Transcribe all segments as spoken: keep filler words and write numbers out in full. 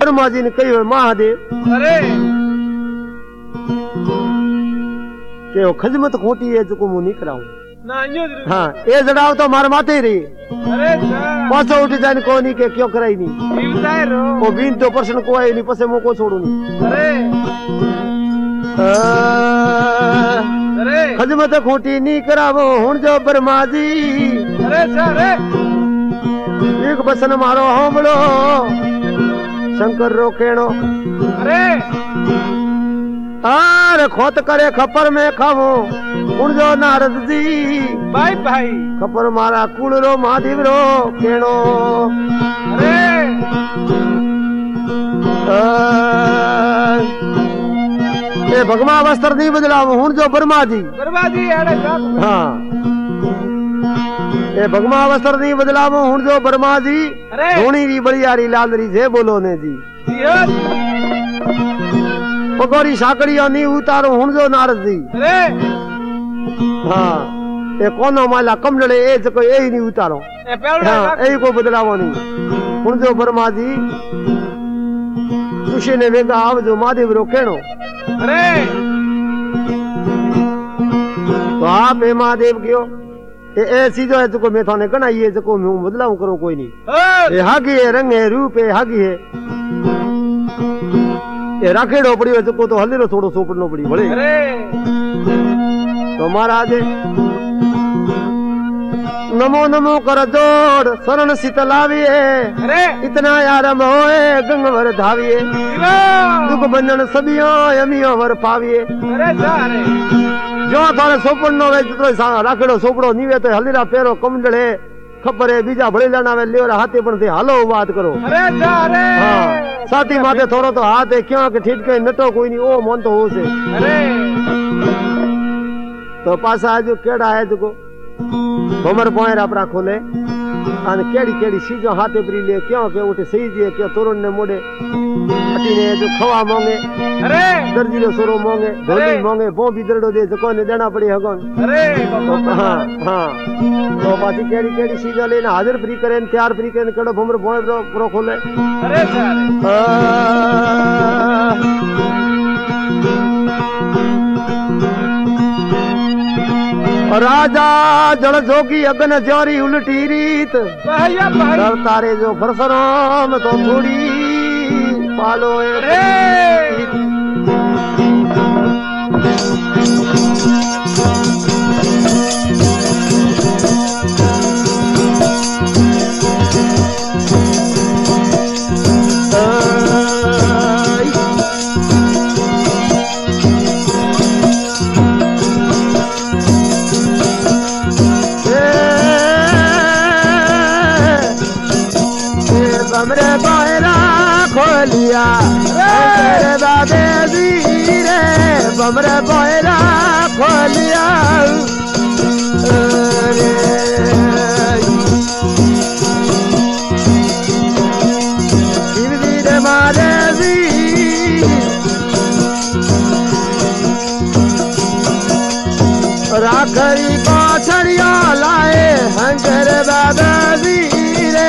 ब्रह्मा जी ने कही महादेव अरे के खजमत खोटी है जो मुंह नहीं कराऊं ना अन्यो जरूर हाँ ये जड़ाव तो मार माथे ही रही अरे जा पासो उठ जाने को नहीं के क्यों कराई नहीं जीवताय रो वो बीन तो पर्सन को आई नहीं पसे मुंह को छोड़ू नहीं अरे अरे खजमत खोटी नहीं करावो हुन जो ब्रह्मा जी अरे जा रे एक बसन मारो होमलो शंकर रो केणो अरे आर खोत करे खपर में खावो हुन जो नारद जी भाई भाई खपर मारा कुल रो महादेव रो केणो अरे ये भगवा वस्त्र नहीं बदलावो हुन जो ब्रह्मा जी ब्रह्मा जी अरे जा हाँ ये भगवा वस्त्र नहीं बदलावो हुन जो ब्रह्मा जी अरे धोनी री बड़ियारी लालरी जे बोलो ने जी पगोरी साकड़ी नहीं उतारो हुन जो नारद जी अरे हाँ ये कोनो माला कमड़े ए जको ए ही नहीं उतारो ए पेवड़ा हाँ ए को बदलावो नहीं हुन जो ब्रह्मा जी खुशी ने वेगा आव जो महादेव रो केणो अरे तो आप हे महादेव क्यों ये ऐसी जो है जको मैं थाने कना ये जको मैं बदलाव करो कोई नहीं ये हागी है रंग है रूप है हागी है ये राखेड़ो पड़ी है जको तो हल्दी रो थोड़ो सोपड़नो पड़ी भले अरे तो महाराज नमो नमो कर जोड़ शरण शीतलाविए अरे इतना आरम होए गंगवर धाविए दुख बंधन सबियो यमियो वर पाविए अरे जा रे जो थारे सोपड़नो वे जितरो राखेड़ो सोपड़ो नीवे तो हल्दीरा पेरो कमंडले खबर है बीजा भले जाना वे लेवर हाथे पण थे हालो बात करो अरे जा रे हां साथी माथे थोड़ो तो हाथ है क्यों के ठीक के नटो कोई नहीं ओ मन तो हो से अरे तो पासा जो केड़ा है जो भमर पोएर अपना खोले अन केड़ी केड़ी चीजों हाथे परी ले क्यों के उठे सही जी क्यों तोरण ने मोड़े अटीने जो खवा मांगे अरे दर्जी रो सोरो मांगे ढोली मांगे बो भी दरडो दे जको ने देना पड़ी हगन अरे हां हां तो बाकी केड़ी केड़ी चीजों लेना हाजिर फ्री करे तैयार फ्री करे केड़ो भमर पोएर प्रो खोले अरे जा राजा जड़ जोगी अगन जोरी उल्टी रीत भैया भाई तारे जो फरसराम तो थोड़ी पालो रे बमरे बायरा खोलिया रे बाबे वीरे बमरे बायरा खोलिया रे वीरे मारे वी राखरी पाछड़िया लाए हंगर बाबा वीरे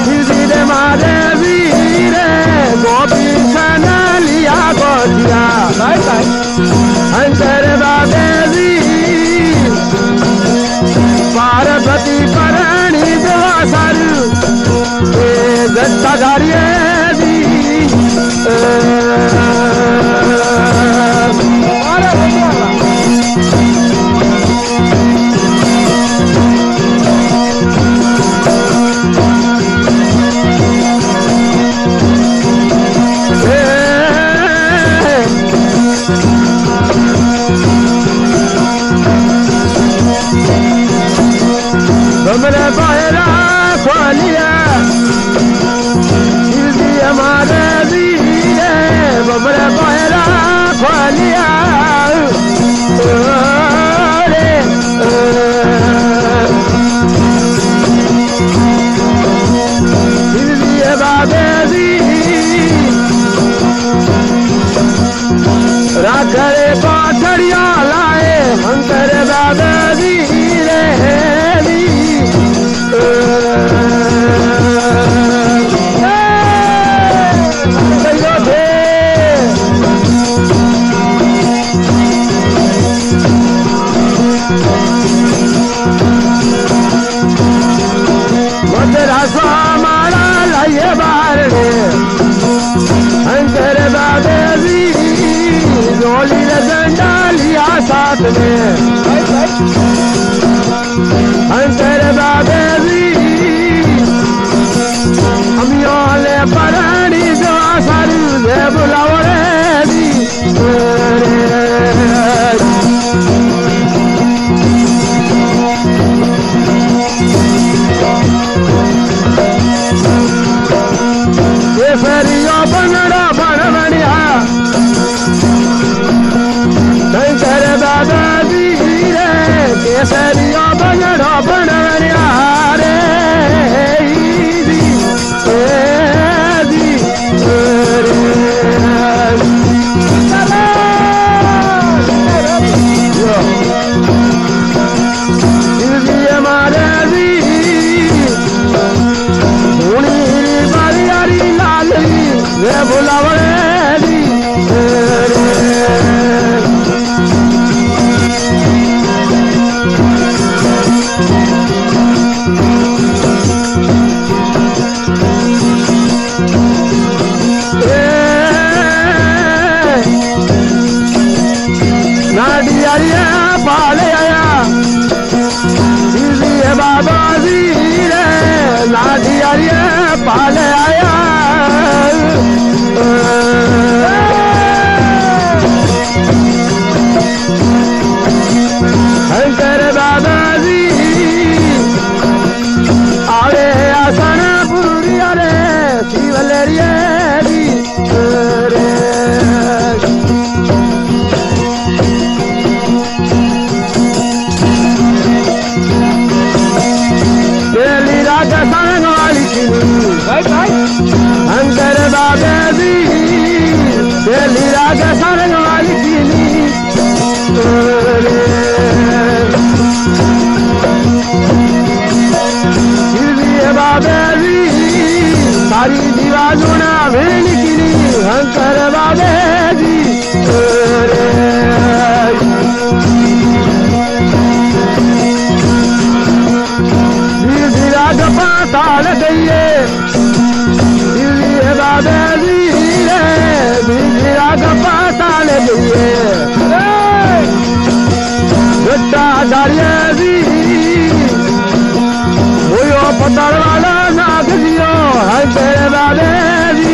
मारे वीरे गोपी लिया गोदिया बाबा दी रे दी मदरा स्वामारा लाइए बार अंतर बाबे दी जोली रंडा लिया साथ में अंतर बाबे दी अमियोले परानी जो सारू दे बुलावरे दी केसरियो बनड़ा बन बढ़िया शंकर दादा दी रे केसरियो बनड़ा बन बढ़िया रे दी दी रे मारे दी वे बुलावड़े दी नाडिया पाले आया बाबा जी रे नाडिया पाले आया शंकर बाबा जी आवे आसन पुरिया रे शिवलरिया दी रे तेली राजा संग वाली शंकर बाबा जी तेली राजा संग वाली बाबा जी सारी दीवानों ना भेड़ किनी शंकर बाबा जी राज पाताल गइए बाबा जी रे राज पाताल गइए दारिया जी वो पताल वाला नाग दियो है तेरे बाबे जी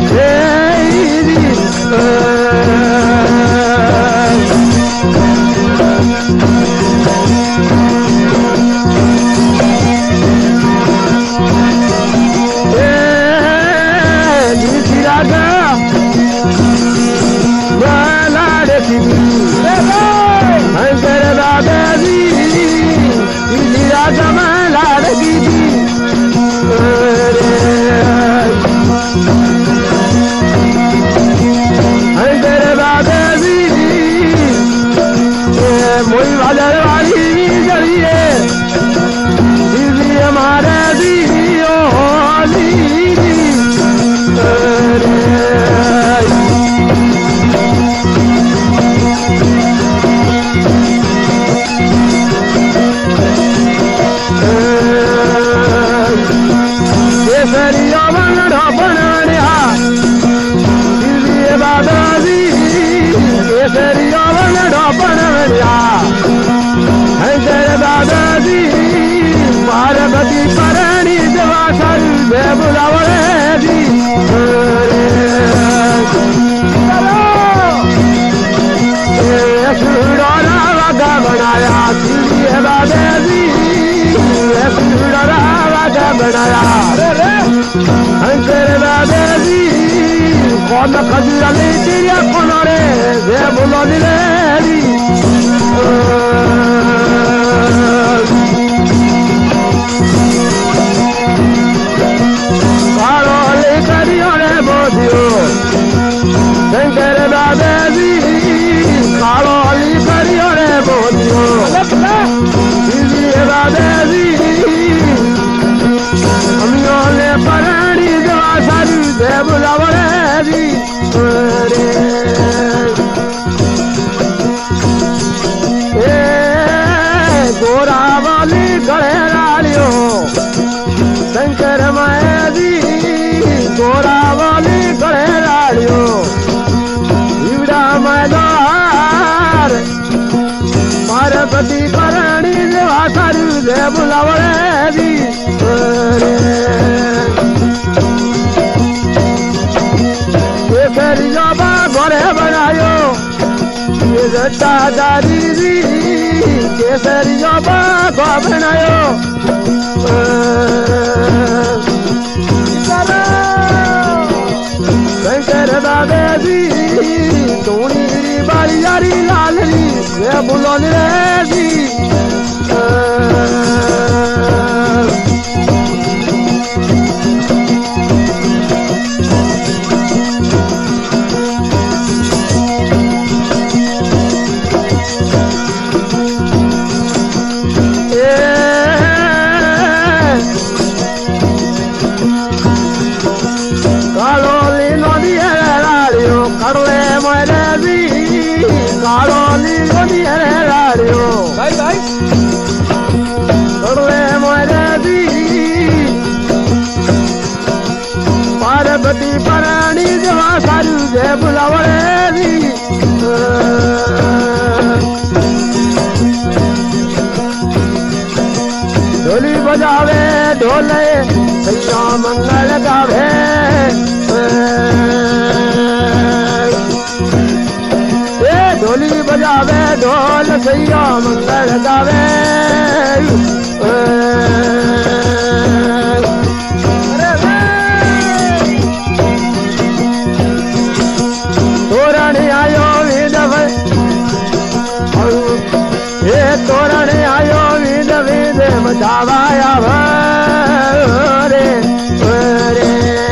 पार्वती परणी जवा सर्वे बुलावड़े दी वादा बनाया बाबे जी वादा बनाया शंकर बाबे जी कौन खजूरा ले तेरिया कौन रे वे बोलो दिले शंकर बाबे जी कालो अली करियो रे बोलियो जय बुलावड़े दी केसरी बाबा घरे बनायो ये जट्टा दादी दी केसरी बाबा को बनायो शंकर बाबे दी तोनी बारी यारी लालरी ये बुलोन रे दी भाई भाई पार्वती पराणी जवा सारू जय बुलावड़े दी ढोली बजावे ढोले सैया मंगल गावे ढोली बजावे ढोल सैया मंगल गावे तोरण आयो विदव ये तोरण आयो विद विद बजावाया रे रे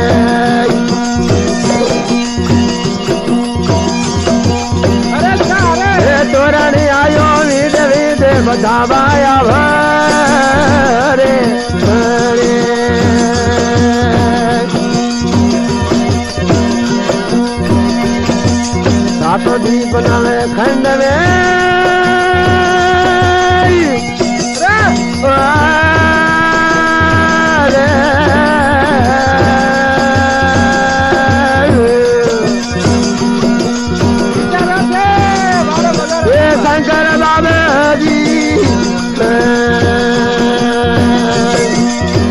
तोरण आयो विद विद बजावाया रे रे सातो दीप नवे खंड में शंकर बाबा जी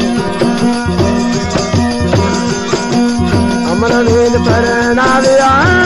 अमर नील पर नाविया